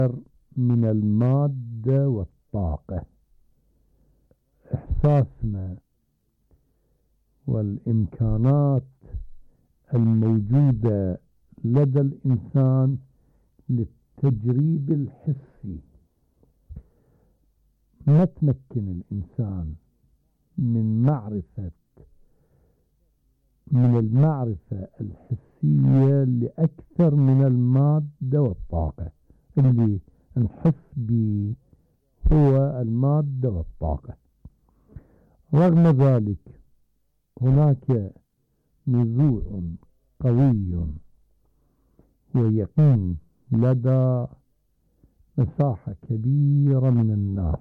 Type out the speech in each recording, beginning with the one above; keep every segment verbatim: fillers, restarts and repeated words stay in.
من المادة والطاقة. إحساسنا والإمكانات الموجودة لدى الإنسان للتجريب الحسي ما تمكن الإنسان من معرفة من المعرفة الحسية لأكثر من المادة والطاقة. اللي نحس به هو المادة والطاقة. رغم ذلك هناك نزوع قوي ويقين لدى مساحة كبيرة من الناس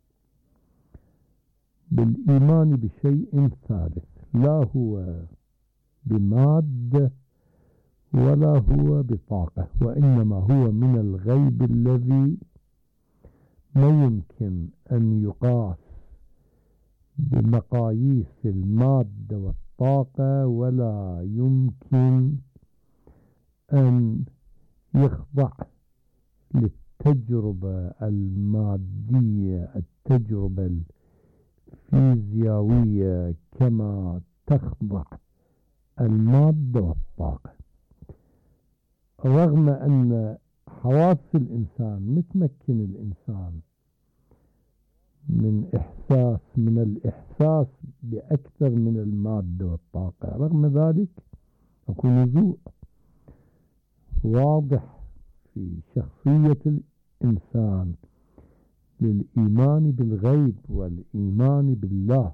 بالإيمان بشيء ثالث، لا هو بمادة ولا هو بطاقة، وإنما هو من الغيب الذي ما يمكن أن يقاس بمقاييس المادة والطاقة، ولا يمكن أن يخضع للتجربة المادية، التجربة الفيزيائية كما تخضع المادة والطاقة. رغم أن حواس الإنسان متمكن الإنسان من إحساس من الإحساس بأكثر من المادة والطاقة، رغم ذلك أكون نزوع واضح في شخصية الإنسان للإيمان بالغيب والإيمان بالله.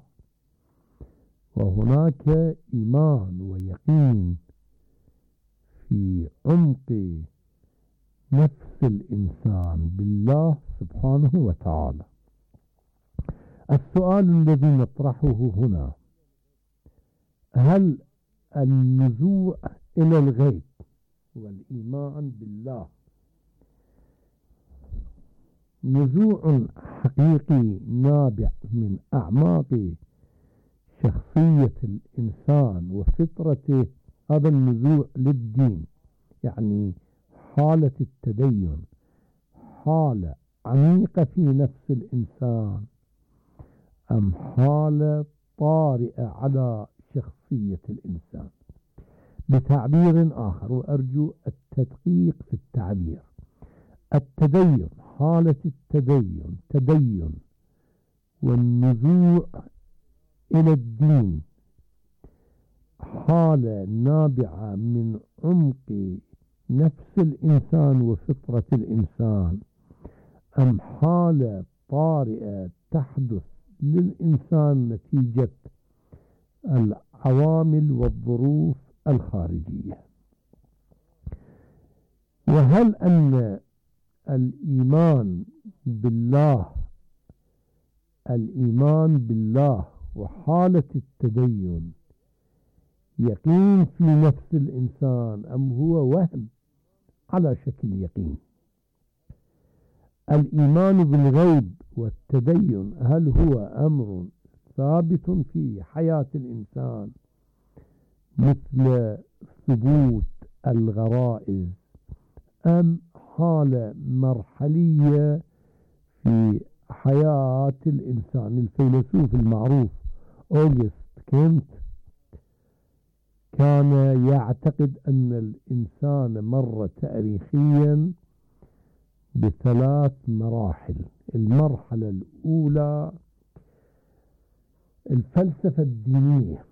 وهناك إيمان ويقين في عمق نفس الإنسان بالله سبحانه وتعالى. السؤال الذي نطرحه هنا: هل النزوع إلى الغيب والإيمان بالله نزوع حقيقي نابع من أعماق شخصية الإنسان وفطرته؟ هذا النزوع للدين، يعني حالة التدين، حالة عميقة في نفس الإنسان، أم حالة طارئة على شخصية الإنسان؟ بتعبير آخر، وأرجو التدقيق في التعبير، التدين، حالة التدين، تدين والنزوع إلى الدين حالة نابعة من عمق نفس الإنسان وفطرة الإنسان، أم حالة طارئة تحدث للإنسان نتيجة العوامل والظروف الخارجية؟ وهل أن الإيمان بالله الإيمان بالله وحالة التدين يقين في نفس الإنسان، أم هو وهم على شكل يقين؟ الإيمان بالغيب والتدين هل هو أمر ثابت في حياة الإنسان مثل ثبوت الغرائز، أم حالة مرحلية في حياة الإنسان؟ الفيلسوف المعروف أوغست كنت كان يعتقد أن الإنسان مر تاريخيا بثلاث مراحل. المرحلة الأولى الفلسفة الدينية،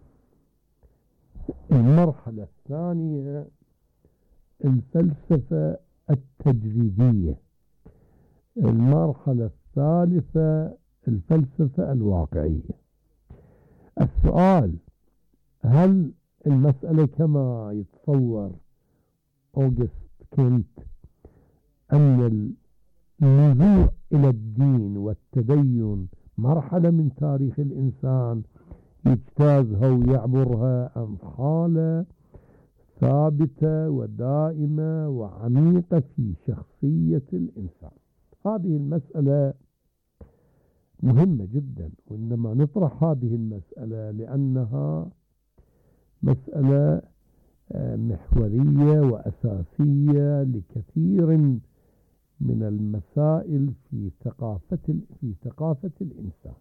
المرحلة الثانية الفلسفة التجريدية، المرحلة الثالثة الفلسفة الواقعية. السؤال: هل المسألة كما يتصور أوغست كنت أن النزوع إلى الدين والتدين مرحلة من تاريخ الإنسان يجتازها ويعبرها، أم حالة ثابتة ودائمة وعميقة في شخصية الإنسان؟ هذه المسألة مهمة جدا، وإنما نطرح هذه المسألة لأنها مسألة محورية وأساسية لكثير من المسائل في ثقافة في ثقافة الإنسان.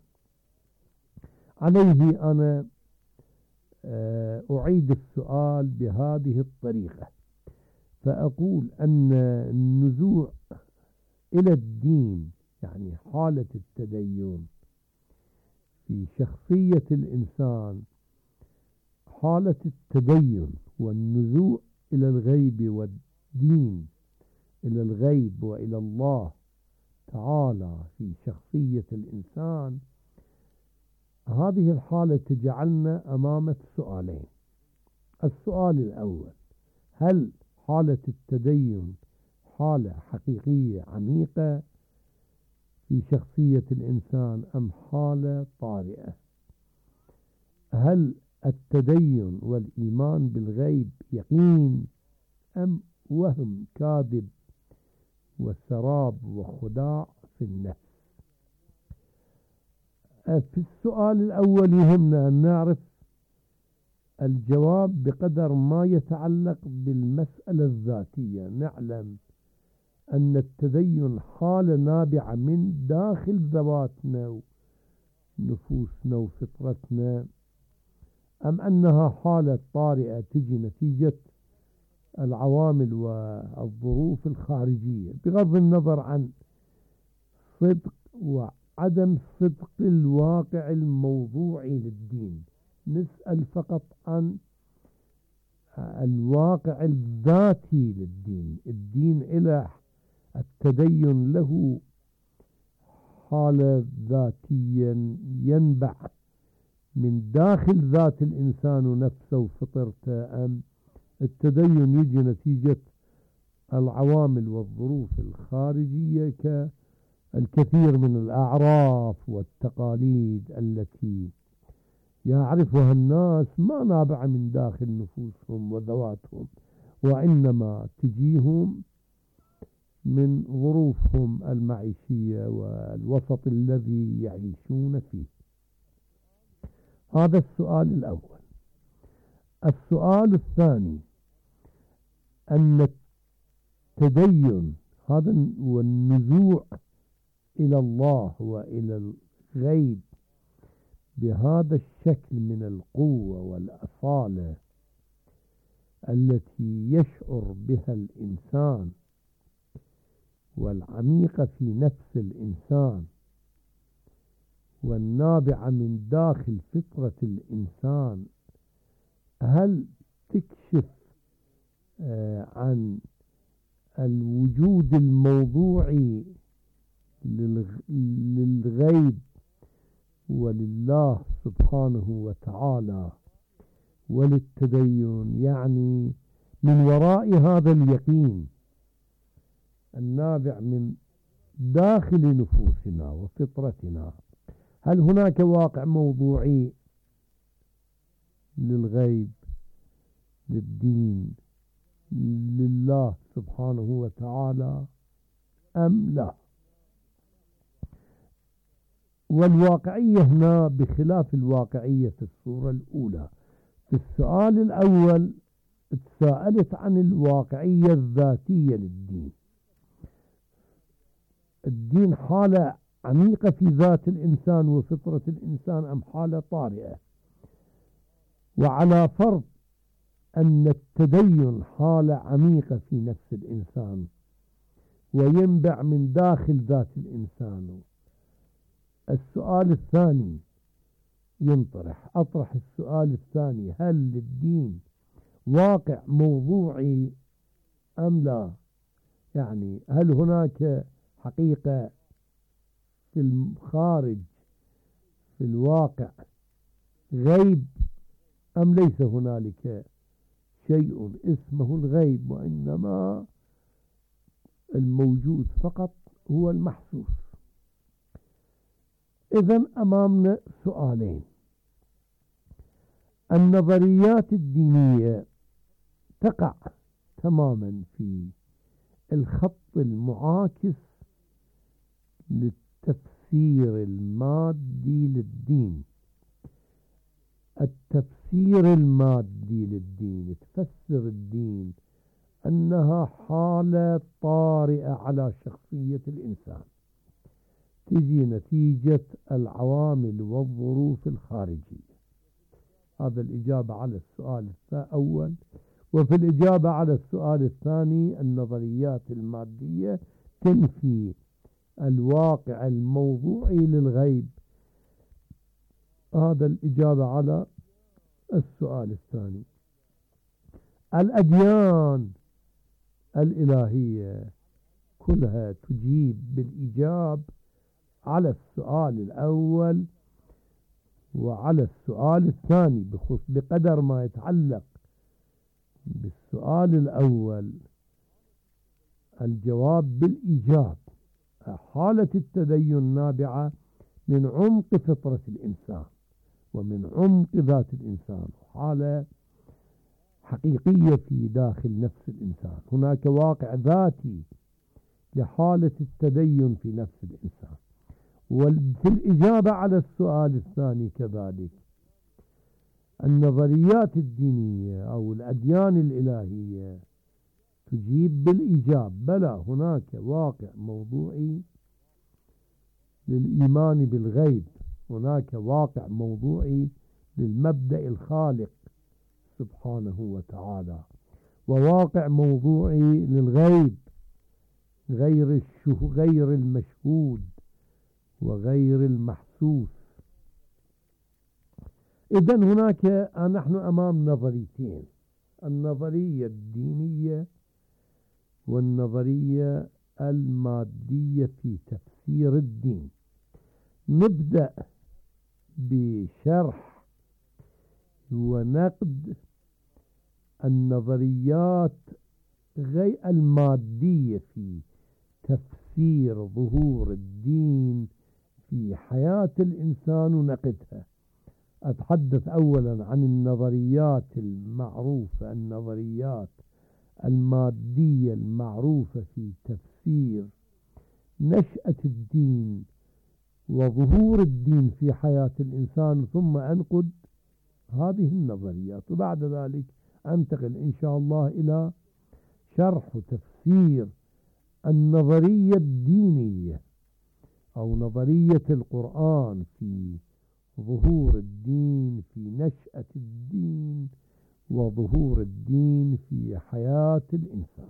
عليه أنا أعيد السؤال بهذه الطريقة، فأقول أن النزوع إلى الدين، يعني حالة التدين في شخصية الإنسان، حالة التدين والنزوع إلى الغيب والدين، إلى الغيب وإلى الله تعالى في شخصية الإنسان، هذه الحالة تجعلنا أمام سؤالين. السؤال الأول: هل حالة التدين حالة حقيقية عميقة في شخصية الإنسان أم حالة طارئة؟ هل التدين والإيمان بالغيب يقين أم وهم كاذب وسراب وخداع في النفس؟ في السؤال الأول يهمنا أن نعرف الجواب بقدر ما يتعلق بالمسألة الذاتية. نعلم أن التدين حالة نابعة من داخل ذواتنا ونفوسنا وفطرتنا، أم أنها حالة طارئة تجي نتيجة العوامل والظروف الخارجية، بغض النظر عن صدق وعدم صدق الواقع الموضوعي للدين. نسأل فقط عن الواقع الذاتي للدين. الدين إلى التدين له حالة ذاتية ينبع من داخل ذات الإنسان نفسه وفطرته، أم التدين يجي نتيجة العوامل والظروف الخارجية كالكثير من الأعراف والتقاليد التي يعرفها الناس ما نابعة من داخل نفوسهم وذواتهم، وإنما تجيهم من ظروفهم المعيشية والوسط الذي يعيشون فيه. هذا السؤال الأول. السؤال الثاني: أن التدين هذا والنزوع إلى الله وإلى الغيب بهذا الشكل من القوة والأصالة التي يشعر بها الإنسان والعميقة في نفس الإنسان والنابعة من داخل فطرة الإنسان، هل تكشف آه عن الوجود الموضوعي للغيب ولله سبحانه وتعالى وللتدين؟ يعني من وراء هذا اليقين النابع من داخل نفوسنا وفطرتنا، هل هناك واقع موضوعي للغيب، للدين، لله سبحانه وتعالى أم لا؟ والواقعية هنا بخلاف الواقعية في الصورة الأولى. في السؤال الأول تساءلت عن الواقعية الذاتية للدين. الدين حالة عميقة في ذات الإنسان وفطرة الإنسان أم حالة طارئة؟ وعلى فرض أن التدين حالة عميقة في نفس الإنسان وينبع من داخل ذات الإنسان، السؤال الثاني ينطرح. أطرح السؤال الثاني: هل للدين واقع موضوعي أم لا؟ يعني هل هناك حقيقة في الخارج في الواقع غيب أم ليس هنالك شيء اسمه الغيب، وإنما الموجود فقط هو المحسوس؟ إذن أمامنا سؤالين. النظريات الدينية تقع تماما في الخط المعاكس للتفسير المادي للدين. التفسير المادي للدين تفسر الدين أنها حالة طارئة على شخصية الإنسان، تجي نتيجة العوامل والظروف الخارجية. هذا الإجابة على السؤال الأول. وفي الإجابة على السؤال الثاني، النظريات المادية تنفي الواقع الموضوعي للغيب. هذا الإجابة على السؤال الثاني. الأديان الإلهية كلها تجيب بالإجابة على السؤال الأول وعلى السؤال الثاني. بقدر ما يتعلق بالسؤال الأول الجواب بالإيجاب. حالة التدين نابعة من عمق فطرة الإنسان ومن عمق ذات الإنسان، حالة حقيقية في داخل نفس الإنسان. هناك واقع ذاتي لحالة التدين في نفس الإنسان. وفي الإجابة على السؤال الثاني كذلك، النظريات الدينية أو الأديان الإلهية تجيب بالإيجاب. بلى، هناك واقع موضوعي للإيمان بالغيب، هناك واقع موضوعي للمبدأ الخالق سبحانه وتعالى، وواقع موضوعي للغيب غير الشه غير المشهود وغير المحسوس. إذن هناك نحن أمام نظريتين، النظرية الدينية والنظرية المادية في تفسير الدين. نبدأ بشرح ونقد النظريات غير المادية في تفسير ظهور الدين في حياة الإنسان ونقدها. أتحدث أولا عن النظريات المعروفة، النظريات المادية المعروفة في تفسير نشأة الدين وظهور الدين في حياة الإنسان، ثم أنقد هذه النظريات، وبعد ذلك أنتقل إن شاء الله إلى شرح وتفسير النظرية الدينية أو نظرية القرآن في ظهور الدين، في نشأة الدين وظهور الدين في حياة الإنسان.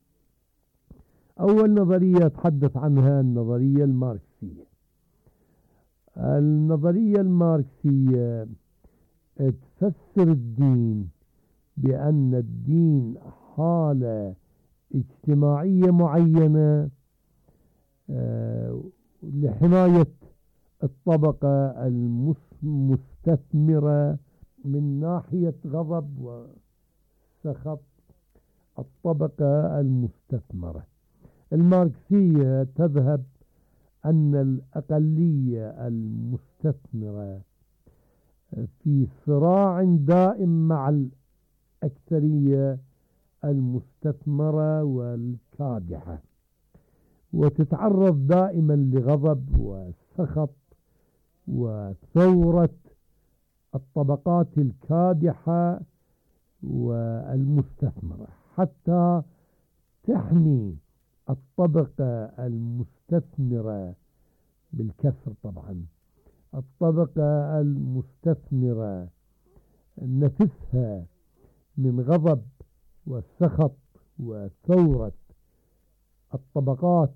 أول نظرية أتحدث عنها النظرية الماركسية. النظرية الماركسية تفسر الدين بأن الدين حالة اجتماعية معينة لحماية الطبقة المستثمرة من ناحية غضب وسخط الطبقة المستثمرة. الماركسية تذهب أن الأقلية المستثمرة في صراع دائم مع الأكثرية المستثمرة والكادحة، وتتعرض دائما لغضب وسخط وثورة الطبقات الكادحة والمستثمرة، حتى تحمي الطبقة المستثمرة بالكسر طبعا، الطبقة المستثمرة نفسها من غضب والسخط وثورة الطبقات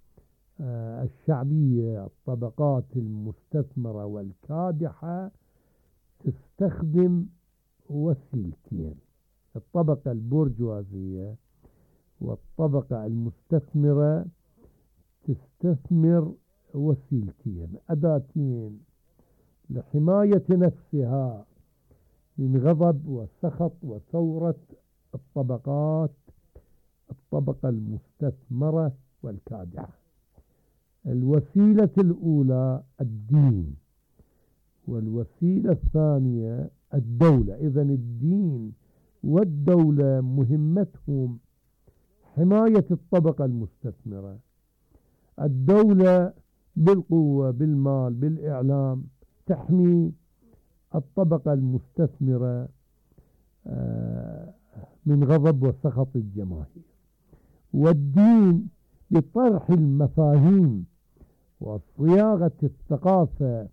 الشعبية، الطبقات المستثمرة والكادحة تستخدم وسيلتين، الطبقة البرجوازية والطبقة المستثمرة تستثمر وسيلتين، أداتين لحماية نفسها من غضب وسخط وثورة الطبقات الطبقة المستثمرة والكادحة. الوسيلة الأولى الدين، والوسيلة الثانية الدولة. إذن الدين والدولة مهمتهم حماية الطبقة المستثمرة. الدولة بالقوة بالمال بالإعلام تحمي الطبقة المستثمرة من غضب وسخط الجماهير. والدين بطرح المفاهيم وصياغة الثقافة،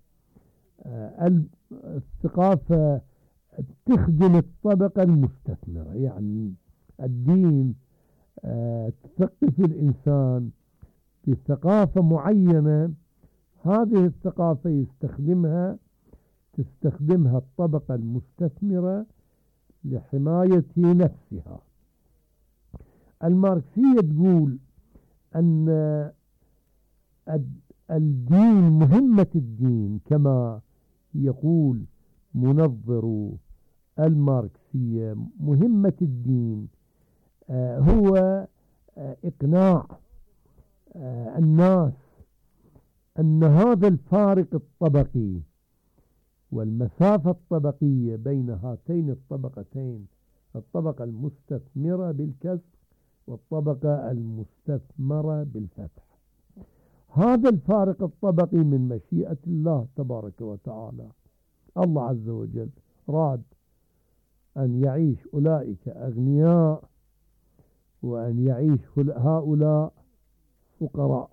الثقافة تخدم الطبقة المستثمرة. يعني الدين تثقف الإنسان بثقافة معينة، هذه الثقافة يستخدمها تستخدمها الطبقة المستثمرة لحماية نفسها. الماركسية تقول أن الدين، مهمة الدين كما يقول منظر الماركسية، مهمة الدين هو إقناع الناس أن هذا الفارق الطبقي والمسافة الطبقية بين هاتين الطبقتين، الطبقة المستثمرة بالكسب والطبقة المستثمرة بالفتح، هذا الفارق الطبقي من مشيئة الله تبارك وتعالى. الله عز وجل راد أن يعيش أولئك أغنياء وأن يعيش هؤلاء فقراء.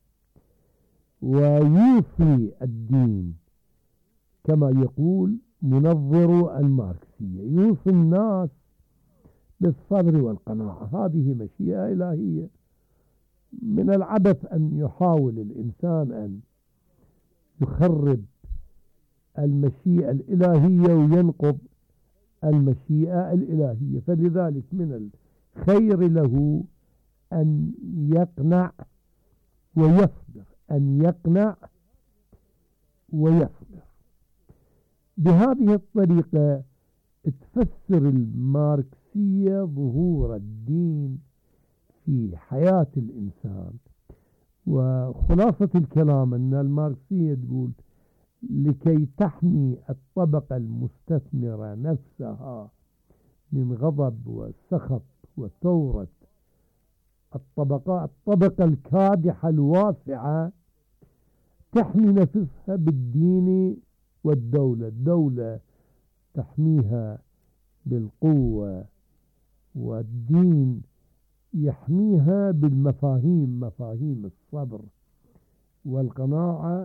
ويوصي الدين كما يقول منظر الماركسية، يوصي الناس بالصبر والقناعة. هذه مشيئة إلهية. من العبث أن يحاول الإنسان أن يخرب المشيئة الإلهية وينقض المشيئة الإلهية. فلذلك من الخير له أن يقنع ويصبر، أن يقنع ويصبر. بهذه الطريقة تفسر الماركسية ظهور الدين في حياة الإنسان. وخلاصة الكلام أن الماركسية تقول لكي تحمي الطبقة المستثمرة نفسها من غضب وسخط وثورة الطبقة الطبقة الكادحة الواسعة، تحمي نفسها بالدين والدولة. الدولة تحميها بالقوة، والدين يحميها بالمفاهيم، مفاهيم الصبر والقناعة.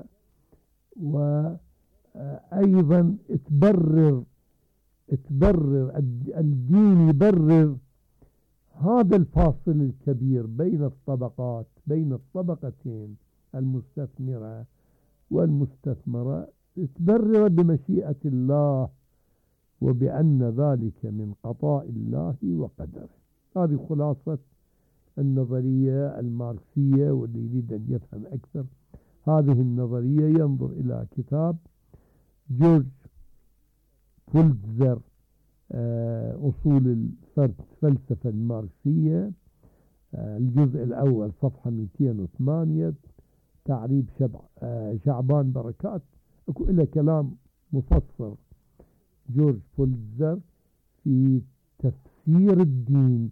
وأيضا تبرر تبرر الدين يبرر هذا الفاصل الكبير بين الطبقات، بين الطبقتين المستثمرة والمستثمرة، تبرر بمشيئة الله وبأن ذلك من قضاء الله وقدره. هذه خلاصة النظرية الماركسية. واللي يريد أن يفهم أكثر هذه النظرية ينظر إلى كتاب جورج بولتزر أصول الفلسفة الماركسية، الجزء الأول صفحة مئتين وثمانية، تعريب شعبان بركات. أكو إلى كلام مفصل جورج بولتزر في تفسير الدين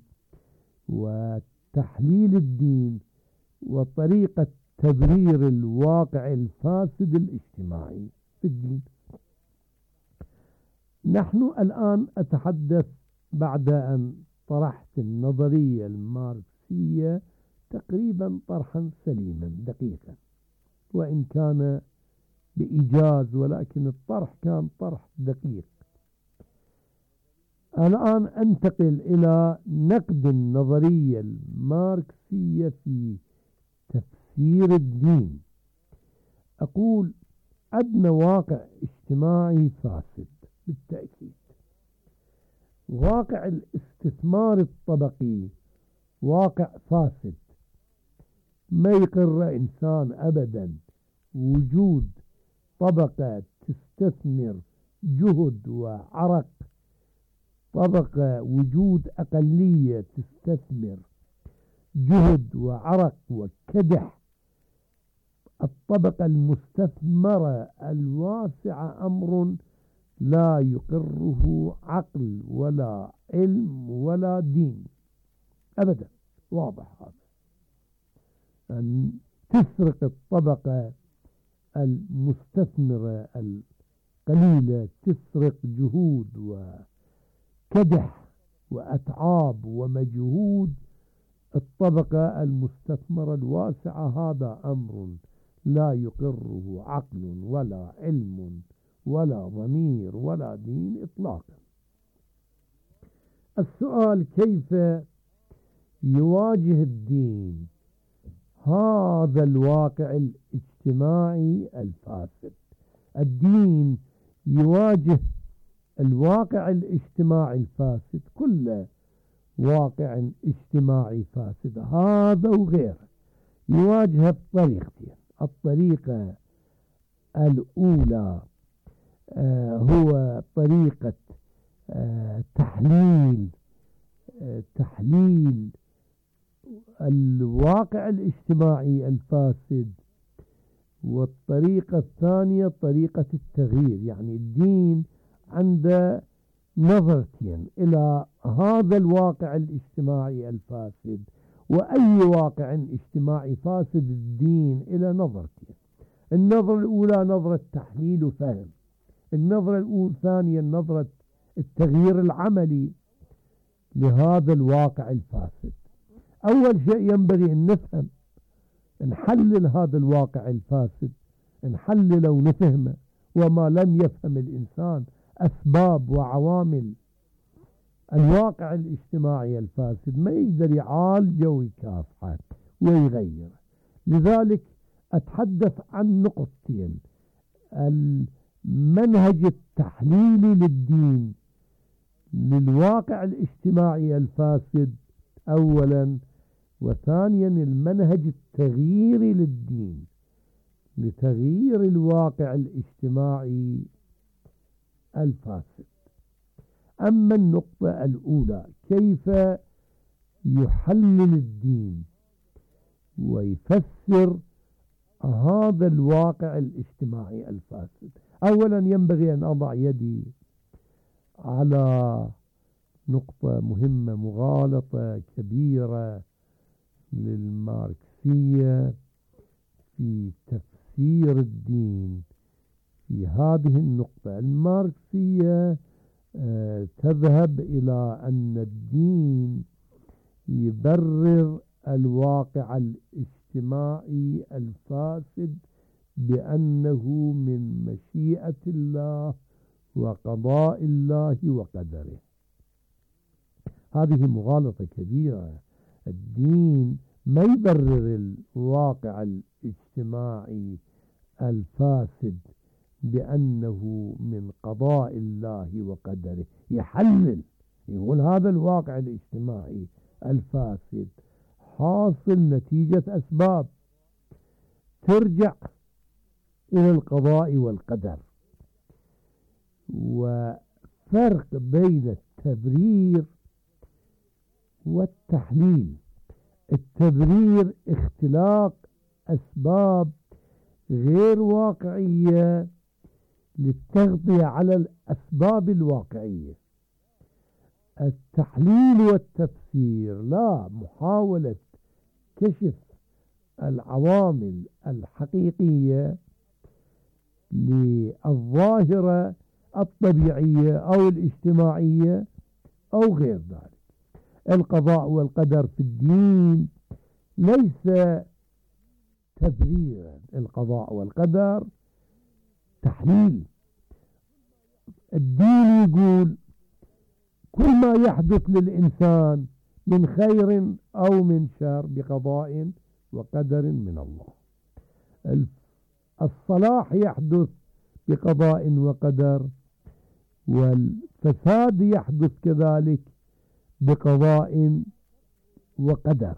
وتحليل الدين وطريقة تبرير الواقع الفاسد الاجتماعي في الدين. نحن الآن أتحدث بعد أن طرحت النظرية الماركسية تقريبا طرحا سليما دقيقا، وإن كان بإيجاز، ولكن الطرح كان طرح دقيق. الآن أنتقل إلى نقد النظرية الماركسية في تفسير الدين. أقول أدنى واقع اجتماعي فاسد بالتأكيد. واقع الاستثمار الطبقي واقع فاسد. ما يقر إنسان أبدا وجود طبقة تستثمر جهد وعرق، طبقة وجود أقلية تستثمر جهد وعرق وكدح. الطبقة المستثمرة الواسعة أمر لا يقره عقل ولا علم ولا دين أبدا. واضح هذا. أن تسرق الطبقة المستثمرة القليلة، تسرق جهود وكدح وأتعاب ومجهود الطبقة المستثمرة الواسعة، هذا أمر لا يقره عقل ولا علم ولا ضمير ولا دين إطلاقا. السؤال: كيف يواجه الدين هذا الواقع الاجتماعي الفاسد؟ الدين يواجه الواقع الاجتماعي الفاسد، كل واقع اجتماعي فاسد هذا وغيره يواجهه بطريقتين. الطريقة الأولى آه هو طريقة آه تحليل آه تحليل الواقع الاجتماعي الفاسد، والطريقة الثانية طريقة التغيير. يعني الدين عنده نظرتين إلى هذا الواقع الاجتماعي الفاسد، وأي واقع اجتماعي فاسد الدين إلى نظرتين. النظرة الأولى نظرة تحليل وفهم، النظرة الثانية نظرة التغيير العملي لهذا الواقع الفاسد. أول شيء ينبغي أن نفهم، نحلل هذا الواقع الفاسد، نحلله ونفهمه. وما لم يفهم الإنسان أسباب وعوامل الواقع الاجتماعي الفاسد ما يقدر يعالجه ويكافحه ويغيره. لذلك أتحدث عن نقطتين: المنهج التحليلي للدين للواقع الاجتماعي الفاسد أولا، وثانيا المنهج التغييري للدين لتغيير الواقع الاجتماعي الفاسد. أما النقطة الأولى، كيف يحلل الدين ويفسر هذا الواقع الاجتماعي الفاسد؟ أولا ينبغي أن أضع يدي على نقطة مهمة، مغالطة كبيرة للماركسية في تفسير الدين في هذه النقطة. الماركسية آه تذهب إلى أن الدين يبرر الواقع الاجتماعي الفاسد بأنه من مشيئة الله وقضاء الله وقدره. هذه مغالطة كبيرة. الدين ما يبرر الواقع الاجتماعي الفاسد بأنه من قضاء الله وقدره، يحلل، يقول هذا الواقع الاجتماعي الفاسد حاصل نتيجة أسباب ترجع إلى القضاء والقدر. وفرق بين التبرير والتحليل. التبرير اختلاق أسباب غير واقعية للتغطية على الأسباب الواقعية. التحليل والتفسير لا، محاولة كشف العوامل الحقيقية للظاهرة الطبيعية أو الاجتماعية أو غير ذلك. القضاء والقدر في الدين ليس تبريرا، القضاء والقدر تحليل. الدين يقول كل ما يحدث للإنسان من خير أو من شر بقضاء وقدر من الله. الصلاح يحدث بقضاء وقدر، والفساد يحدث كذلك بقضاء وقدر.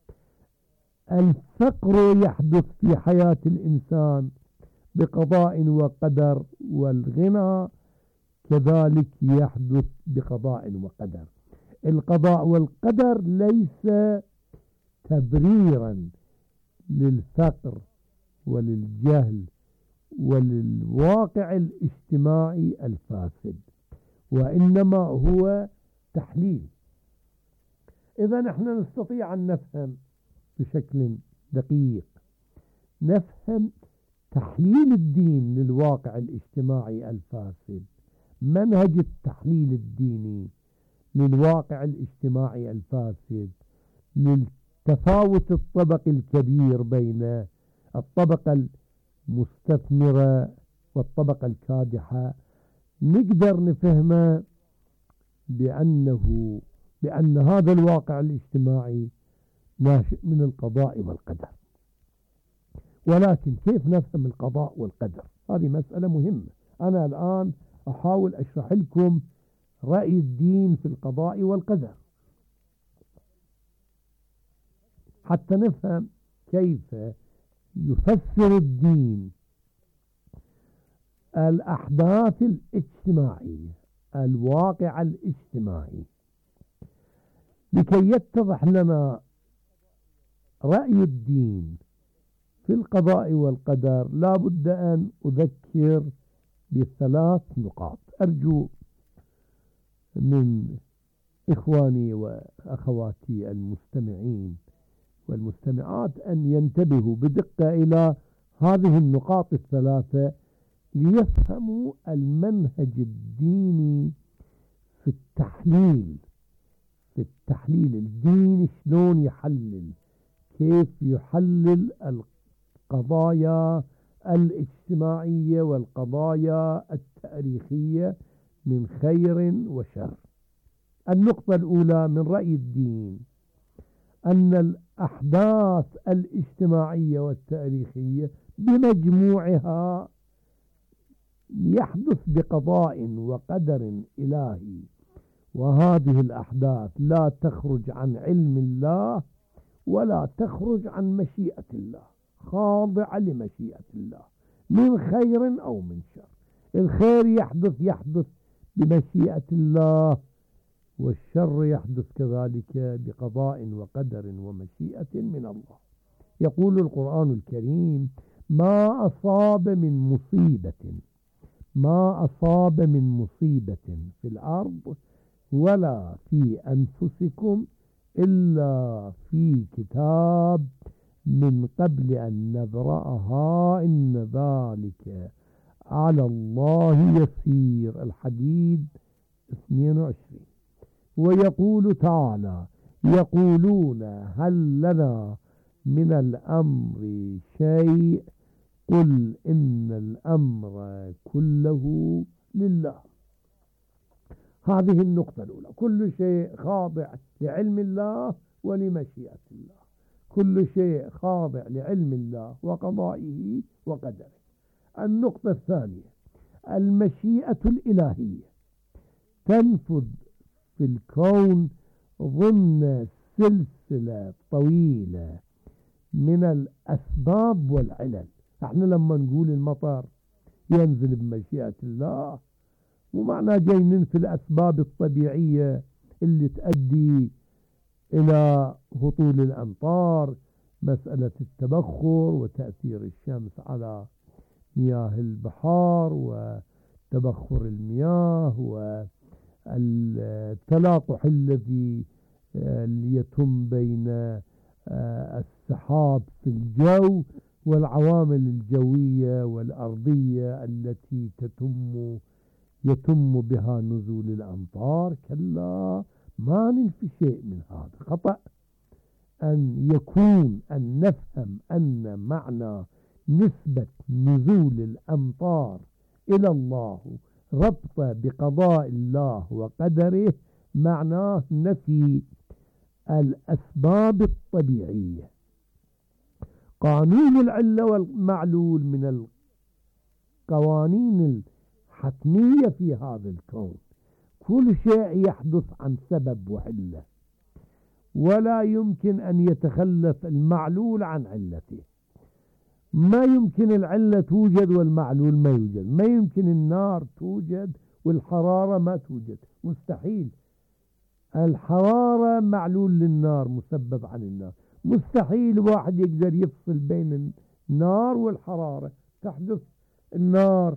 الفقر يحدث في حياة الإنسان بقضاء وقدر، والغنى كذلك يحدث بقضاء وقدر. القضاء والقدر ليس تبريرا للفقر وللجهل وللواقع الاجتماعي الفاسد، وإنما هو تحليل. إذا نحن نستطيع أن نفهم بشكل دقيق، نفهم تحليل الدين للواقع الاجتماعي الفاسد، منهج التحليل الديني للواقع الاجتماعي الفاسد، للتفاوت الطبقي الكبير بين الطبقة المستثمرة والطبقة الكادحة، نقدر نفهمه بأنه بأن هذا الواقع الاجتماعي ناشئ من القضاء والقدر. ولكن كيف نفهم القضاء والقدر؟ هذه مسألة مهمة. أنا الآن أحاول أشرح لكم رأي الدين في القضاء والقدر حتى نفهم كيف يفسر الدين الأحداث الاجتماعية، الواقع الاجتماعي. لكي يتضح لنا رأي الدين في القضاء والقدر لا بد أن أذكر بثلاث نقاط. أرجو من إخواني وأخواتي المستمعين والمستمعات أن ينتبهوا بدقة إلى هذه النقاط الثلاثة ليفهموا المنهج الديني في التحليل. في التحليل الدين شلون يحلل، كيف يحلل القضايا الاجتماعية والقضايا التاريخية من خير وشر. النقطة الأولى من رأي الدين أن الأحداث الاجتماعية والتاريخية بمجموعها يحدث بقضاء وقدر إلهي، وهذه الأحداث لا تخرج عن علم الله ولا تخرج عن مشيئة الله، خاضعة لمشيئة الله من خير أو من شر. الخير يحدث يحدث بمشيئة الله، والشر يحدث كذلك بقضاء وقدر ومشيئة من الله. يقول القرآن الكريم: ما أصاب من مصيبة ما أصاب من مصيبة في الأرض ولا في أنفسكم إلا في كتاب من قبل أن نبرأها إن ذلك على الله يسير. الحديد اثنين وعشرين. ويقول تعالى: يقولون هل لنا من الأمر شيء قل إن الأمر كله لله. هذه النقطة الأولى، كل شيء خاضع لعلم الله ولمشيئة الله، كل شيء خاضع لعلم الله وقضائه وقدره. النقطة الثانية: المشيئة الإلهية تنفذ في الكون ضمن سلسلة طويلة من الأسباب والعلل. احنا لما نقول المطر ينزل بمشيئة الله، ومعنى جاي ننفي الأسباب الطبيعية اللي تؤدي إلى هطول الأمطار، مسألة التبخر وتأثير الشمس على مياه البحار وتبخر المياه والتلاطح الذي يتم بين السحاب في الجو والعوامل الجوية والأرضية التي تتم يتم بها نزول الأمطار. كلا، ما ننفي شيء من هذا. خطأ أن يكون أن نفهم أن معنى نسبة نزول الأمطار إلى الله ربط بقضاء الله وقدره معناه نفي الأسباب الطبيعية. قانون العلة والمعلول من القوانين الحتمية في هذا الكون. كل شيء يحدث عن سبب وعلة، ولا يمكن أن يتخلف المعلول عن علته. ما يمكن العلة توجد والمعلول ما يوجد. ما يمكن النار توجد والحرارة ما توجد، مستحيل. الحرارة معلول للنار، مسبب عن النار. مستحيل واحد يقدر يفصل بين النار والحرارة. تحدث النار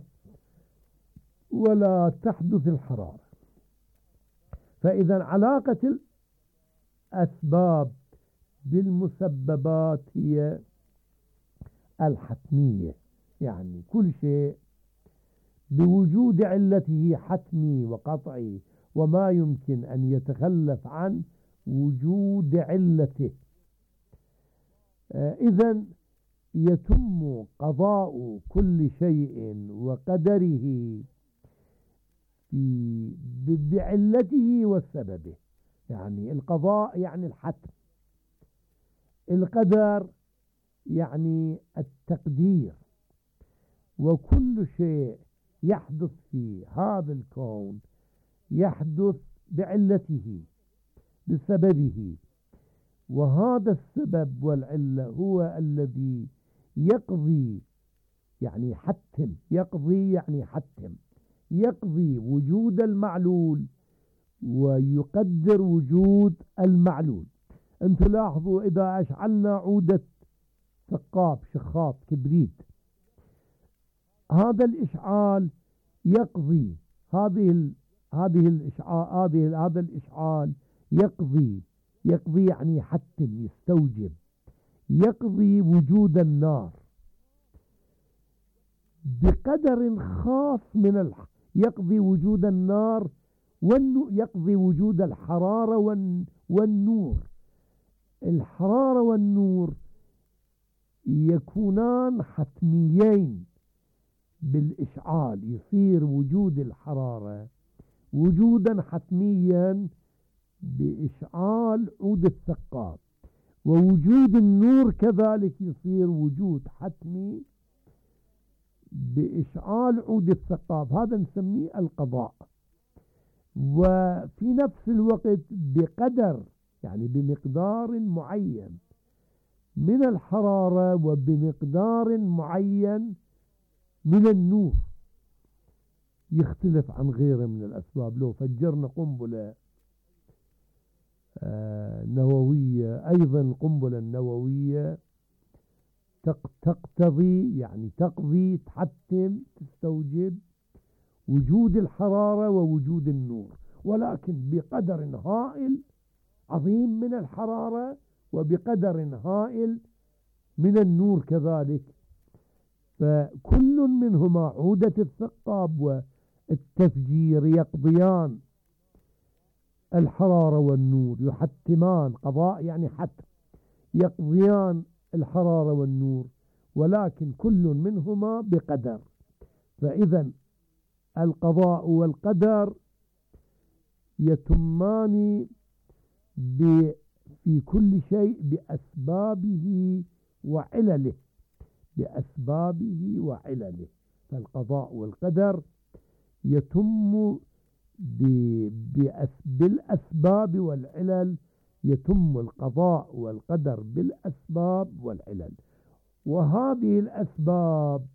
ولا تحدث الحرارة. فإذا علاقة الأسباب بالمسببات هي الحتمية، يعني كل شيء بوجود علته حتمي وقطعي وما يمكن أن يتخلف عن وجود علته. إذن يتم قضاء كل شيء وقدره بعلته وسببه. يعني القضاء يعني الحتم، القدر يعني التقدير، وكل شيء يحدث في هذا الكون يحدث بعلته بسببه، وهذا السبب والعلة هو الذي يقضي يعني حتم، يقضي يعني حتم، يقضي وجود المعلول ويقدر وجود المعلول. انتم لاحظوا إذا أشعلنا عودة ثقاب شخاط كبريت، هذا الإشعال يقضي هذه ال هذه الإشعال هذه هذا الإشعال يقضي يقضي يعني حتم، يستوجب، يقضي وجود النار بقدر خاص من الح... يقضي وجود النار والنو... يقضي وجود الحرارة والن... والنور. الحرارة والنور يكونان حتميين بالإشعال، يصير وجود الحرارة وجودا حتميا بإشعال عود الثقاب، ووجود النور كذلك يصير وجود حتمي بإشعال عود الثقاب. هذا نسميه القضاء. وفي نفس الوقت بقدر يعني بمقدار معين من الحرارة وبمقدار معين من النور، يختلف عن غيره من الأسباب. لو فجرنا قنبلة آه نووية، أيضا القنبلة النووية تقتضي يعني تقضي تحتم تستوجب وجود الحرارة ووجود النور، ولكن بقدر هائل عظيم من الحرارة وبقدر هائل من النور كذلك. فكل منهما عودة الثقاب والتفجير يقضيان الحرارة والنور، يحتمان، قضاء يعني حتم، يقضيان الحرارة والنور، ولكن كل منهما بقدر. فإذا القضاء والقدر يتمان في كل شيء بأسبابه وعلله، بأسبابه وعلله. فالقضاء والقدر يتم بالأسباب والعلل، يتم القضاء والقدر بالأسباب والعلل. وهذه الأسباب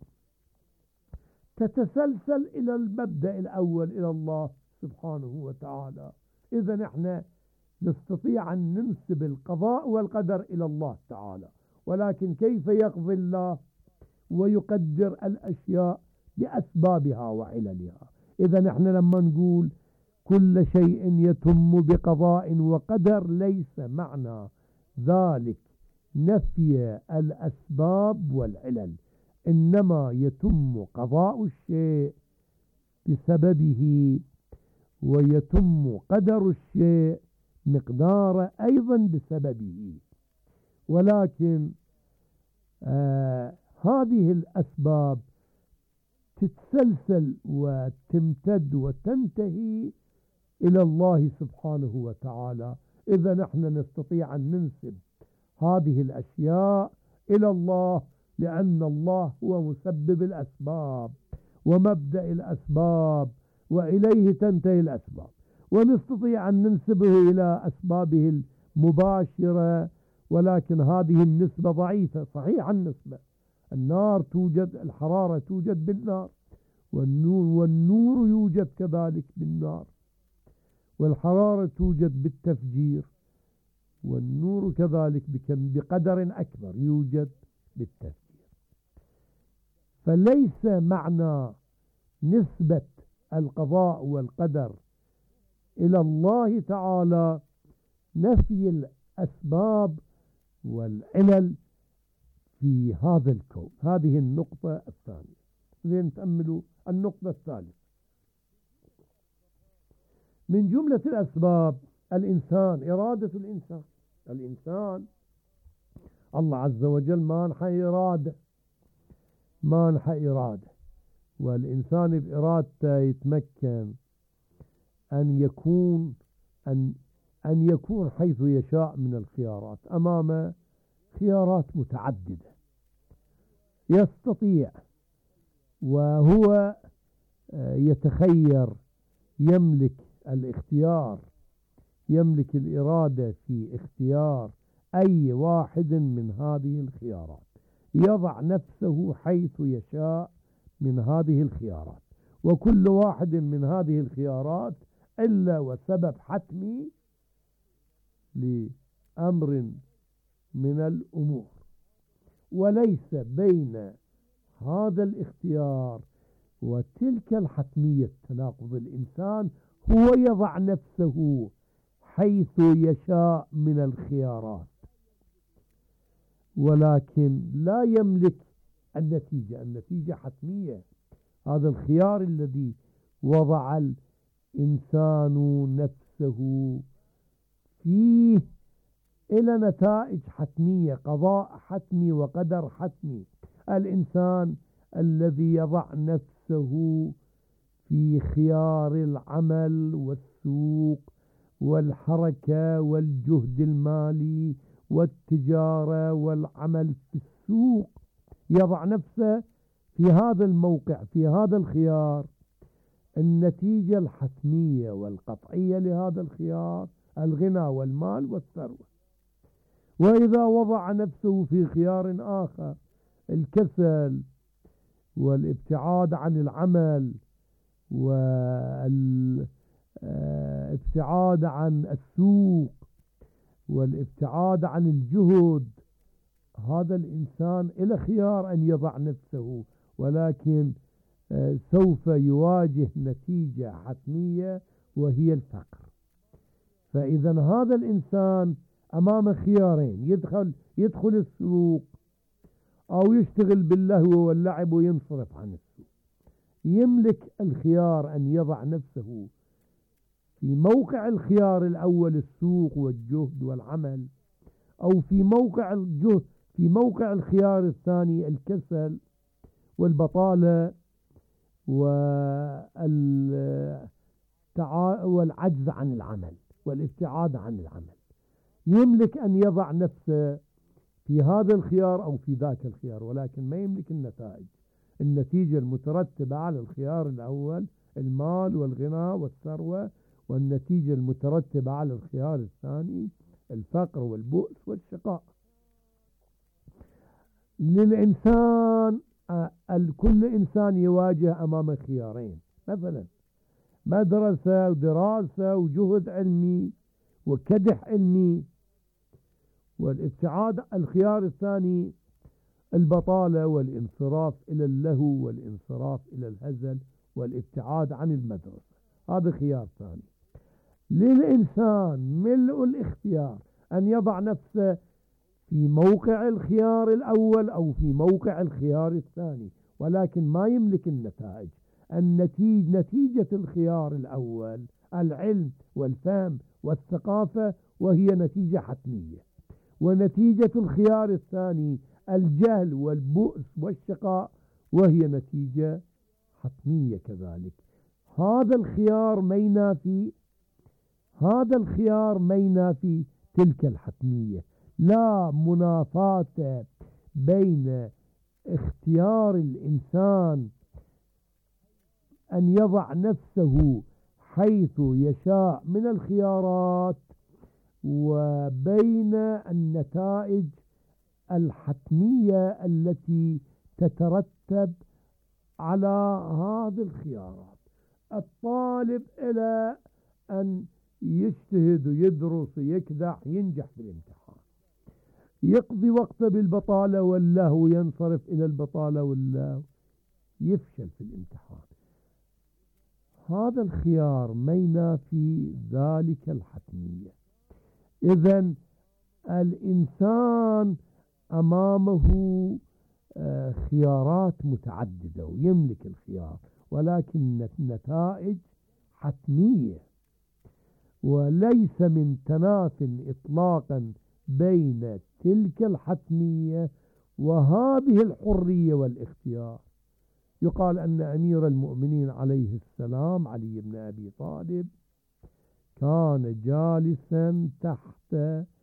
تتسلسل إلى المبدأ الأول، إلى الله سبحانه وتعالى. إذا نحن نستطيع أن ننسب القضاء والقدر إلى الله تعالى، ولكن كيف يقضي الله ويقدر الأشياء بأسبابها وعللها؟ إذا نحن لما نقول كل شيء يتم بقضاء وقدر ليس معنى ذلك نفي الأسباب والعلل، إنما يتم قضاء الشيء بسببه ويتم قدر الشيء مقدار أيضا بسببه. ولكن آه هذه الأسباب تتسلسل وتمتد وتنتهي إلى الله سبحانه وتعالى. إذا نحن نستطيع أن ننسب هذه الأشياء إلى الله، لأن الله هو مسبب الأسباب ومبدأ الأسباب، وإليه تنتهي الأسباب. ونستطيع أن ننسبه إلى أسبابه المباشرة، ولكن هذه النسبة ضعيفة. صحيح النسبة، النار توجد، الحرارة توجد بالنار، والنور, والنور يوجد كذلك بالنار، والحرارة توجد بالتفجير، والنور كذلك بقدر أكبر يوجد بالتفجير. فليس معنى نسبة القضاء والقدر إلى الله تعالى نفي الأسباب والعلل في هذا الكون. هذه النقطة الثانية. زين، تأملوا النقطة الثالثة. من جملة الأسباب الإنسان، إرادة الإنسان. الإنسان الله عز وجل مانح إرادة، مانح إرادة، والإنسان بإرادته يتمكن أن يكون أن أن يكون حيث يشاء من الخيارات، أمام خيارات متعددة يستطيع، وهو يتخير، يملك الاختيار، يملك الإرادة في اختيار أي واحد من هذه الخيارات، يضع نفسه حيث يشاء من هذه الخيارات. وكل واحد من هذه الخيارات إلا وسبب حتمي لأمر من الأمور، وليس بين هذا الاختيار وتلك الحتمية تناقض. الإنسان هو يضع نفسه حيث يشاء من الخيارات، ولكن لا يملك النتيجة. النتيجة حتمية. هذا الخيار الذي وضع الإنسان نفسه فيه إلى نتائج حتمية، قضاء حتمي وقدر حتمي. الإنسان الذي يضع نفسه في خيار العمل والسوق والحركة والجهد المالي والتجارة والعمل في السوق، يضع نفسه في هذا الموقع، في هذا الخيار، النتيجة الحتمية والقطعية لهذا الخيار الغنى والمال والثروة. وإذا وضع نفسه في خيار آخر، الكسل والابتعاد عن العمل والابتعاد عن السوق والابتعاد عن الجهد، هذا الإنسان إلى خيار أن يضع نفسه، ولكن سوف يواجه نتيجة حتمية وهي الفقر. فإذا هذا الإنسان أمام خيارين: يدخل يدخل السوق أو يشتغل باللهو واللعب وينصرف عن السوق. يملك الخيار أن يضع نفسه في موقع الخيار الأول، السوق والجهد والعمل، أو في موقع الجهد في موقع الخيار الثاني، الكسل والبطالة والعجز عن العمل والابتعاد عن العمل. يملك أن يضع نفسه في هذا الخيار أو في ذاك الخيار، ولكن ما يملك النتائج. النتيجة المترتبة على الخيار الأول المال والغنى والثروة، والنتيجة المترتبة على الخيار الثاني الفقر والبؤس والشقاء. للإنسان كل إنسان يواجه أمام خيارين، مثلا مدرسة ودراسة وجهد علمي وكدح علمي، والابتعاد. الخيار الثاني البطالة والانصراف إلى اللهو والانصراف إلى الهزل والابتعاد عن المدرسة. هذا خيار ثاني. للإنسان ملء الاختيار أن يضع نفسه في موقع الخيار الأول أو في موقع الخيار الثاني، ولكن ما يملك النتائج. النتيجة نتيجة الخيار الأول العلم والفهم والثقافة، وهي نتيجة حتمية. ونتيجة الخيار الثاني الجهل والبؤس والشقاء، وهي نتيجة حتمية كذلك. هذا الخيار ما ينافي هذا الخيار ما ينافي تلك الحتمية. لا منافاة بين اختيار الإنسان أن يضع نفسه حيث يشاء من الخيارات وبين النتائج الحتمية التي تترتب على هذه الخيارات. الطالب إلى أن يجتهد ويدرس ويكدح ينجح في الامتحان، يقضي وقته بالبطالة واللهو ينصرف إلى البطالة واللهو يفشل في الامتحان. هذا الخيار ما ينافي ذلك الحتمية. إذن الإنسان أمامه خيارات متعددة ويملك الخيار، ولكن النتائج حتمية. وليس من تناف إطلاقا بين تلك الحتمية وهذه الحرية والاختيار. يقال أن أمير المؤمنين عليه السلام علي بن أبي طالب كان جالسا تحت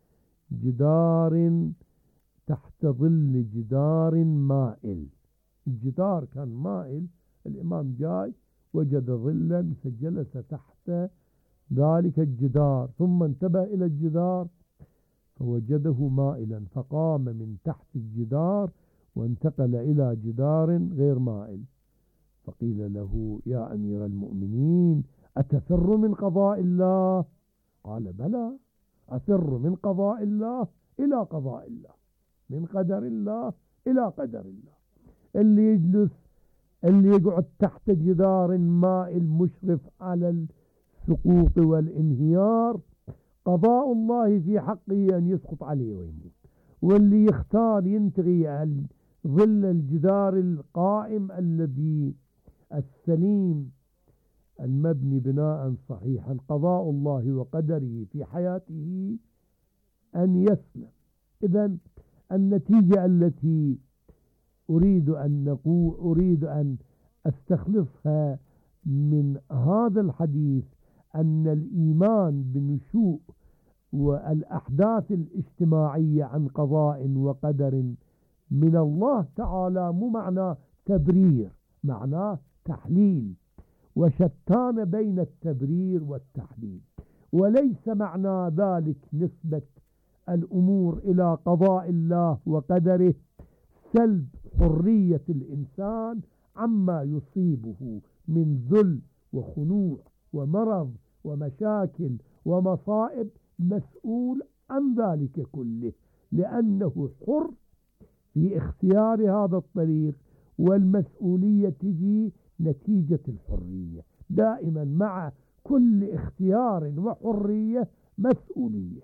جدار، تحت ظل جدار مائل. الجدار كان مائل، الإمام جاي وجد ظلا فجلس تحت ذلك الجدار، ثم انتبه إلى الجدار فوجده مائلا، فقام من تحت الجدار وانتقل إلى جدار غير مائل. فقيل له: يا أمير المؤمنين، أتفر من قضاء الله؟ قال: بلى، أفر من قضاء الله إلى قضاء الله، من قدر الله إلى قدر الله. اللي يجلس اللي يقعد تحت جدار مائل مشرف على السقوط والانهيار، قضاء الله في حقه أن يسقط عليه ويموت. واللي يختار ينتغي ظل الجدار القائم الذي السليم المبني بناء صحيحا، قضاء الله وقدره في حياته أن يسلم. إذن النتيجة التي أريد أن نقول أريد أن أستخلصها من هذا الحديث أن الإيمان بنشوء والأحداث الاجتماعية عن قضاء وقدر من الله تعالى مو معناه تبرير، معناه تحليل، وشتان بين التبرير والتحليل. وليس معنى ذلك نسبة الأمور إلى قضاء الله وقدره سلب حرية الإنسان عما يصيبه من ذل وخنوع ومرض ومشاكل ومصائب، مسؤول عن ذلك كله، لأنه حر في اختيار هذا الطريق، والمسؤولية تجي نتيجة الحرية. دائما مع كل اختيار وحرية مسؤولية.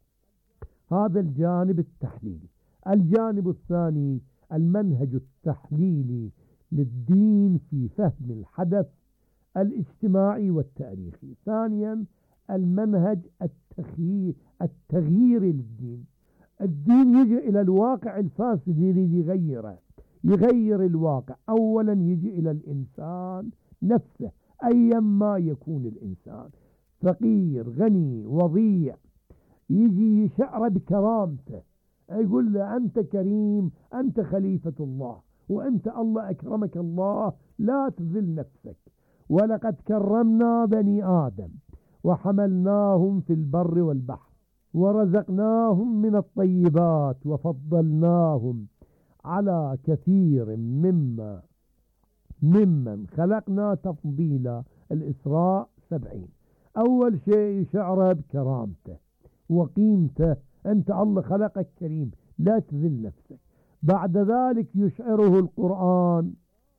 هذا الجانب التحليلي. الجانب الثاني المنهج التحليلي للدين في فهم الحدث الاجتماعي والتاريخي. ثانيا المنهج التغيير التغييري للدين. الدين يجي إلى الواقع الفاسد يريد يغيره، يغير الواقع. أولا يجي إلى الإنسان نفسه، أيما يكون الإنسان، فقير غني وضيع، يجي يشعر بكرامته، يقول له: أنت كريم، أنت خليفة الله، وأنت الله أكرمك الله، لا تذل نفسك. ولقد كرمنا بني آدم وحملناهم في البر والبحر ورزقناهم من الطيبات وفضلناهم على كثير مما ممن خلقنا تفضيلا. الإسراء سبعين. أول شيء يشعر بكرامته وقيمته، أنت الله خلقك كريم، لا تذل نفسك. بعد ذلك يشعره القرآن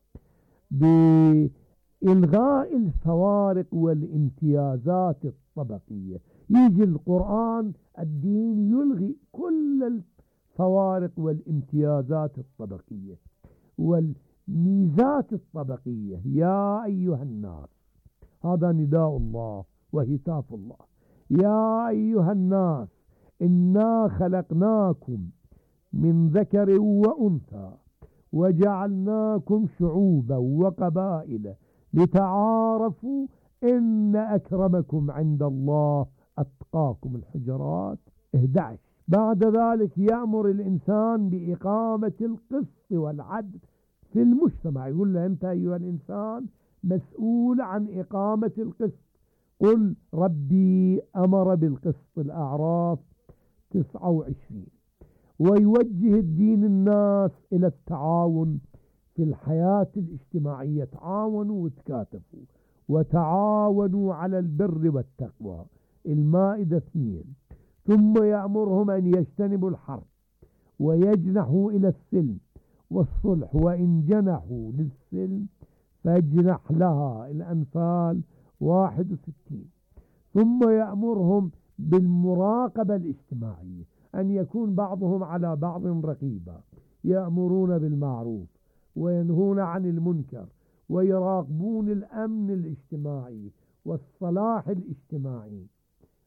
بإلغاء الفوارق والامتيازات الطبقية. يجي القرآن الدين يلغي كل الفوارق والامتيازات الطبقية والميزات الطبقية. يا أيها الناس، هذا نداء الله وهتاف الله، يا أيها الناس إنا خلقناكم من ذكر وأنثى وجعلناكم شعوبا وقبائل لتعارفوا إن أكرمكم عند الله أتقاكم. الحجرات أحد عشر. بعد ذلك يأمر الإنسان بإقامة القسط والعدل في المجتمع. يقول له: أنت أيها الإنسان مسؤول عن إقامة القسط. قل ربي أمر بالقسط. الأعراف تسعة وعشرين. ويوجه الدين الناس إلى التعاون في الحياة الاجتماعية. تعاونوا وتكاتفوا وتعاونوا على البر والتقوى. المائدة اثنين. ثم يأمرهم أن يجتنبوا الحرب ويجنحوا إلى السلم والصلح، وإن جنحوا للسلم فاجنح لها. الأنفال واحد وستين. ثم يأمرهم بالمراقبة الاجتماعية، أن يكون بعضهم على بعض رقيبا، يأمرون بالمعروف وينهون عن المنكر ويراقبون الأمن الاجتماعي والصلاح الاجتماعي.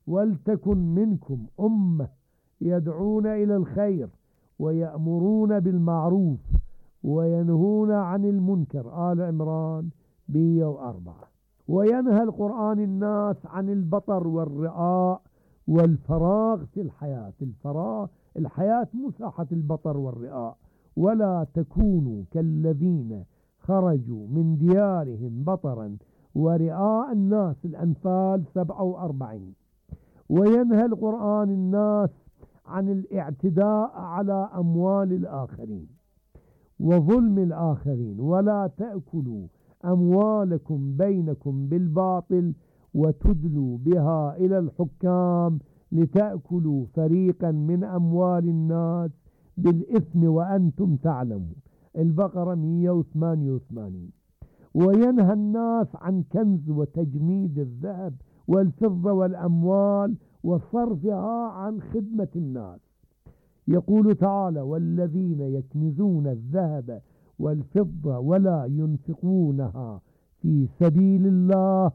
ولتكن منكم أمة يدعون إلى الخير ويأمرون بالمعروف وينهون عن المنكر. آل عمران مئة وأربعة. وينهى القرآن الناس عن البطر والرئاء والفراغ في الحياة. الفراغ الحياة مساحة البطر والرئاء. ولا تكونوا كالذين خرجوا من ديارهم بطرا ورئاء الناس. الأنفال سبعة وأربعين. وينهى القرآن الناس عن الاعتداء على أموال الآخرين وظلم الآخرين. ولا تأكلوا أموالكم بينكم بالباطل وتدلوا بها إلى الحكام لتأكلوا فريقا من أموال الناس بالإثم وأنتم تعلمون. البقرة مئة وثمانية وثمانين. وينهى الناس عن كنز وتجميد الذهب والفضة والأموال وصرفها عن خدمة الناس. يقول تعالى: والذين يكنزون الذهب والفضة ولا ينفقونها في سبيل الله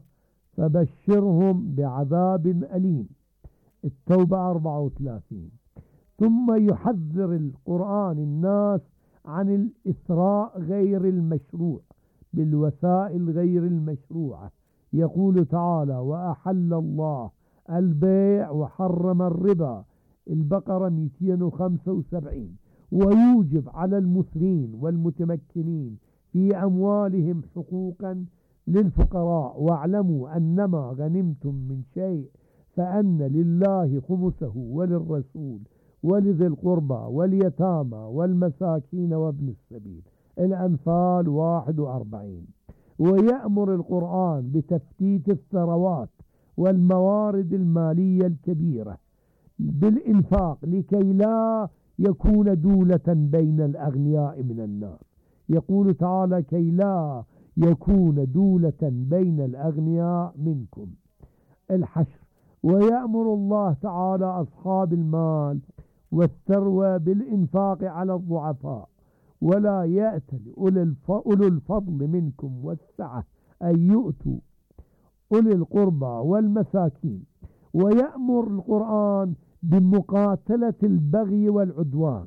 فبشرهم بعذاب أليم. التوبة أربعة وثلاثين. ثم يحذر القرآن الناس عن الإثراء غير المشروع بالوسائل غير المشروعة. يقول تعالى: وأحل الله البيع وحرم الربا. البقرة مئتين وخمسة وسبعين. ويوجب على المثرين والمتمكنين في أموالهم حقوقا للفقراء. واعلموا أنما غنمتم من شيء فأن لله خمسه وللرسول ولذي القربى واليتامى والمساكين وابن السبيل. الأنفال واحد وأربعين. ويأمر القرآن بتفتيت الثروات والموارد المالية الكبيرة بالإنفاق لكي لا يكون دولة بين الأغنياء من الناس. يقول تعالى: كي لا يكون دولة بين الأغنياء منكم. الحشر. ويأمر الله تعالى أصحاب المال والثروة بالإنفاق على الضعفاء ولا يأتل أولو الفضل منكم والسعة أن يؤتوا أولي القربى والمساكين. ويأمر القرآن بمقاتلة البغي والعدوان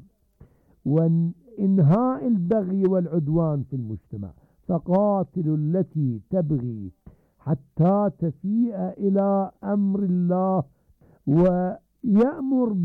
وإنهاء البغي والعدوان في المجتمع. فقاتلوا التي تبغي حتى تفيء إلى أمر الله. ويأمر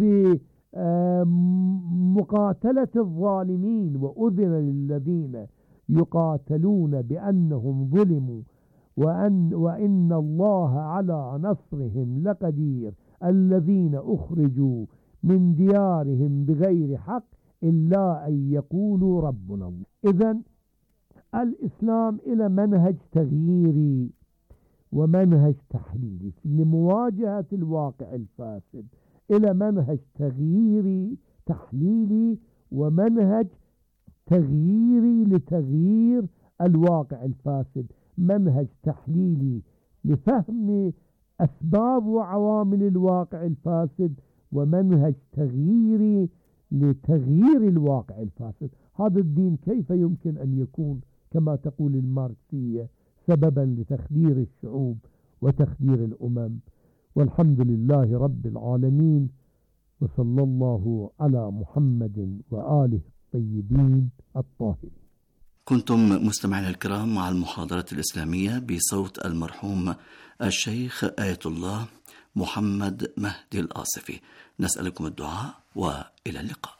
بمقاتلة الظالمين. وأذن للذين يقاتلون بأنهم ظلموا وأن, وإن الله على نصرهم لقدير. الذين أخرجوا من ديارهم بغير حق إلا أن يقولوا ربنا الله. إذن الإسلام إلى منهج تغييري ومنهج تحليلي لمواجهة الواقع الفاسد. إلى منهج تغييري تحليلي ومنهج تغييري لتغيير الواقع الفاسد. منهج تحليلي لفهم أسباب وعوامل الواقع الفاسد ومنهج تغييري لتغيير الواقع الفاسد. هذا الدين كيف يمكن أن يكون كما تقول الماركسية سببا لتخدير الشعوب وتخدير الأمم؟ والحمد لله رب العالمين. وصلى الله على محمد وآله الطيبين الطاهرين. كنتم مستمعينا الكرام مع المحاضرة الإسلامية بصوت المرحوم الشيخ آية الله محمد مهدي الآصفي. نسألكم الدعاء وإلى اللقاء.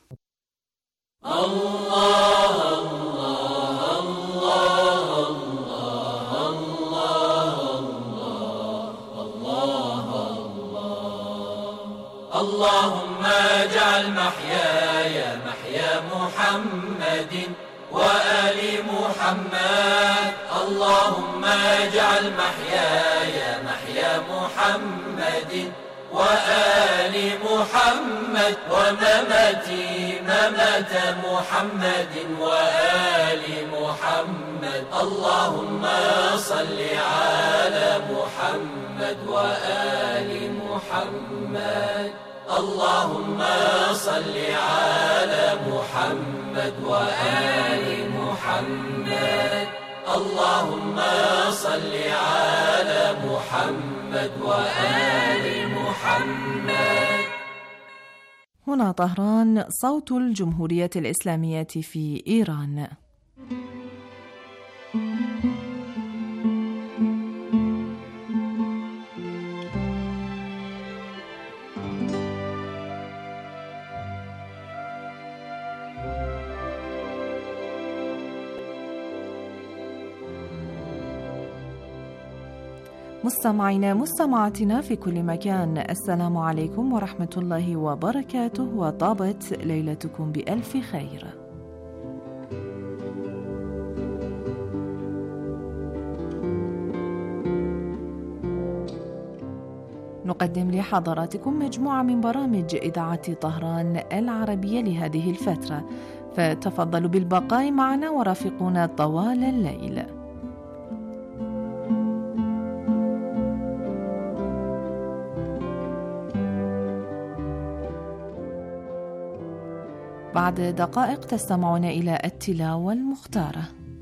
الله الله الله الله الله الله. اللهم اجعل محياي محيا محمد وآل محمد. اللهم اجعل محياي محيا محمد وآل محمد ومماتي ممات محمد وآل محمد. اللهم صل على محمد وآل محمد. اللهم صل على محمد وآل محمد. اللهم صل على محمد وآل محمد. محمد. هنا طهران، صوت الجمهورية الإسلامية في إيران. مستمعينا مستمعاتنا في كل مكان، السلام عليكم ورحمة الله وبركاته، وطابت ليلتكم بألف خير. نقدم لحضراتكم مجموعة من برامج إذاعة طهران العربية لهذه الفترة، فتفضلوا بالبقاء معنا ورافقونا طوال الليل. بعد دقائق تستمعون إلى التلاوة المختارة.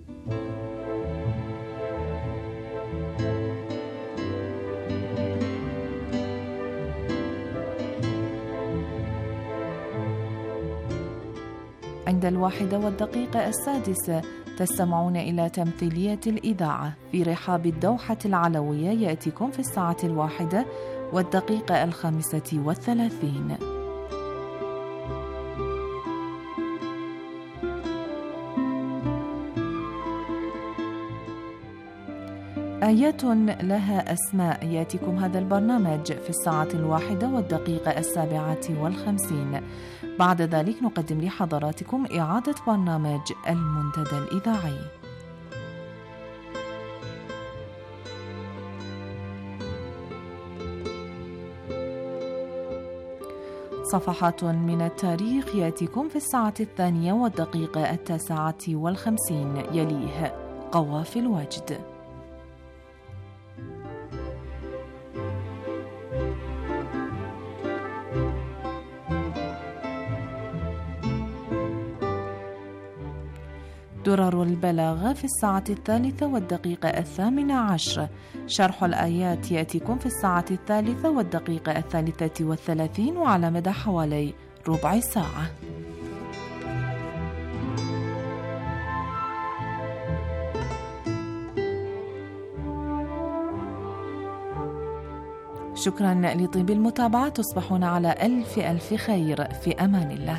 عند الواحدة والدقيقة السادسة تستمعون إلى تمثيلية الإذاعة في رحاب الدوحة العلوية، يأتيكم في الساعة الواحدة والدقيقة الخامسة والثلاثين. آيات لها أسماء، يأتيكم هذا البرنامج في الساعة الواحدة والدقيقة السابعة والخمسين. بعد ذلك نقدم لحضراتكم إعادة برنامج المنتدى الإذاعي. صفحات من التاريخ يأتيكم في الساعة الثانية والدقيقة التاسعة والخمسين، يليه قوافل وجد. درر البلاغة في الساعة الثالثة والدقيقة الثامنة عشر. شرح الآيات يأتيكم في الساعة الثالثة والدقيقة الثالثة والثلاثين، وعلى مدى حوالي ربع ساعة. شكرا لطيب المتابعة، تصبحون على ألف ألف خير، في أمان الله.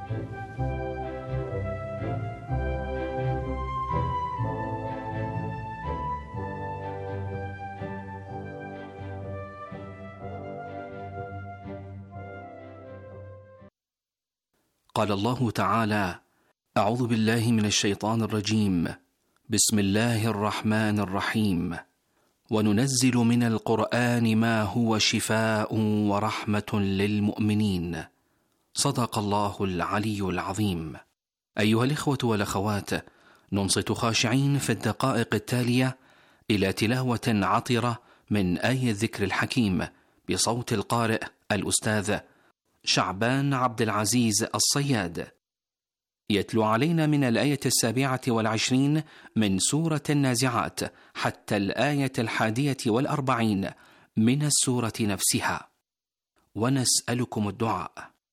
قال الله تعالى: أعوذ بالله من الشيطان الرجيم، بسم الله الرحمن الرحيم، وننزل من القرآن ما هو شفاء ورحمة للمؤمنين. صدق الله العلي العظيم. أيها الإخوة والأخوات، ننصت خاشعين في الدقائق التالية إلى تلاوة عطرة من آية الذكر الحكيم بصوت القارئ الأستاذ شعبان عبد العزيز الصياد، يتلو علينا من الآية السابعة والعشرين من سورة النازعات حتى الآية الحادية والأربعين من السورة نفسها، ونسألكم الدعاء.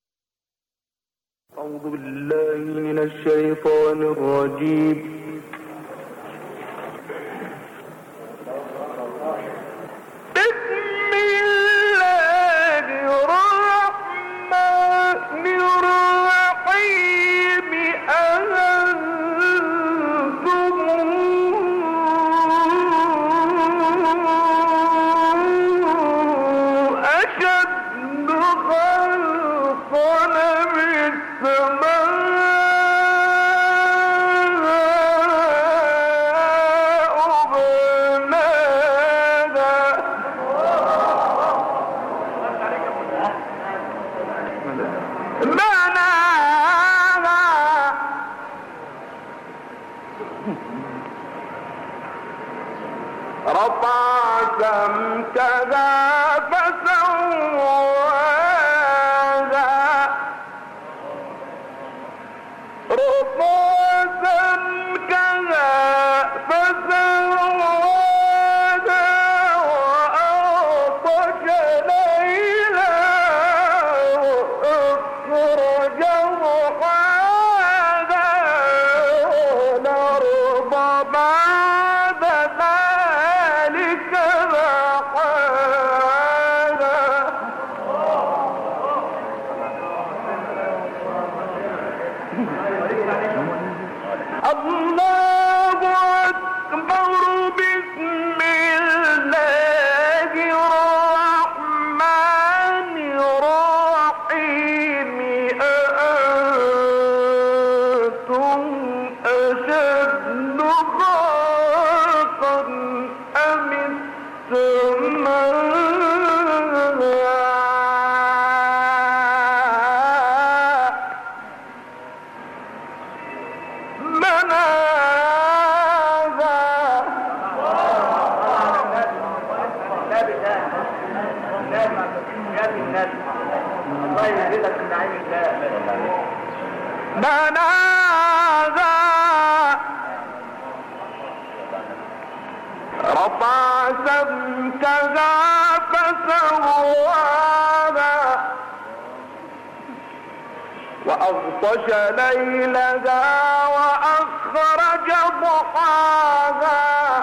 أعوذ بالله من الشيطان الرجيم. رفع سمكها فسواها رفع سمكها فسواها وأغطش ليلها بناها رفع سمكها فسواها وأغطش ليلها وأخرج ضحاها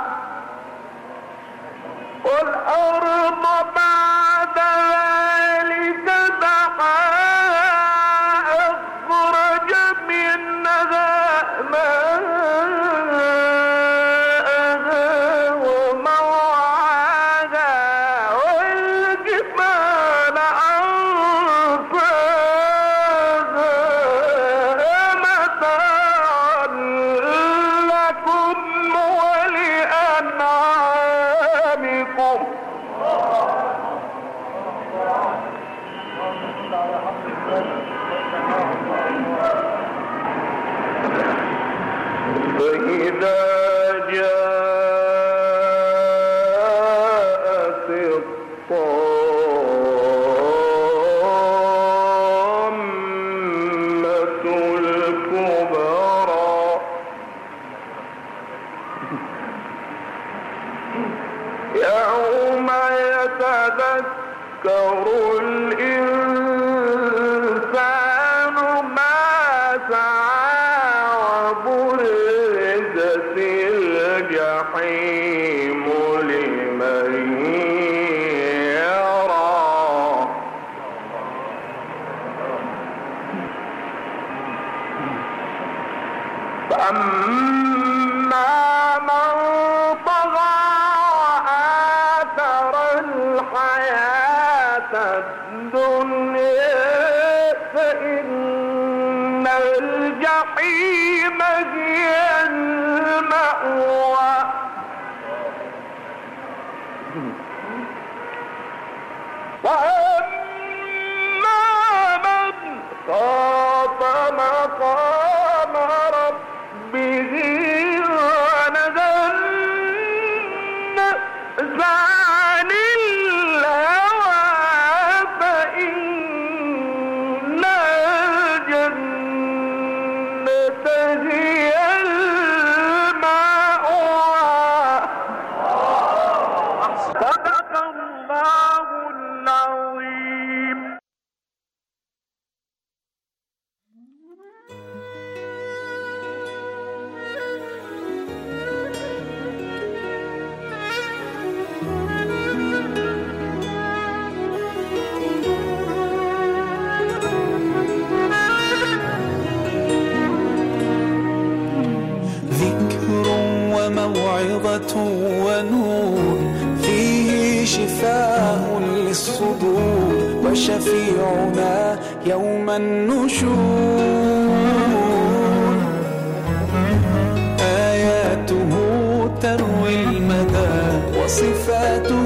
والأرض بعد ذلك دحاها أخرج منها ماءها ومرعاها والجبال أرساها متاعا لكم ولأنعامكم فإذا جاءت الطامة الكبرى يوم يتذكر الإنسان ما سعى وبرزت الجحيم لمن يرى فأما من طغى وآثر الحياة الدنيا فإن الجحيم هي المأوى وأما من خاف مقام ربه ونهى النفس عن الهوى فإن الجنة هي المأوى. صدق الله العظيم. موعظة ونور فيه شفاء للصدور وشفيعنا يوم النشور آياته تروي المدى وصفاته